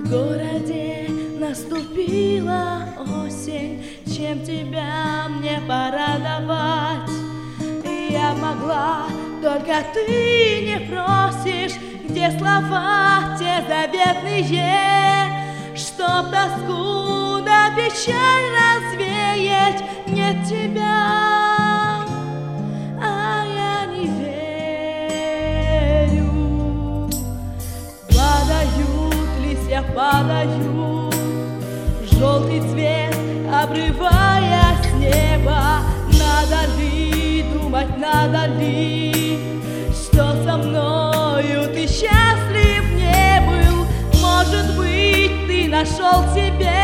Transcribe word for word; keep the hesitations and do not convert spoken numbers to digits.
В городе наступила осень, чем тебя мне порадовать? Я могла, только ты не просишь, где слова те заветные, чтоб тоску да печаль развеять. Нет тебя, а я не верю. Падают листья, падают, желтый цвет обрывая с неба. Надо ли думать, надо ли, что со мною ты счастлив не был? Может быть, ты нашел себе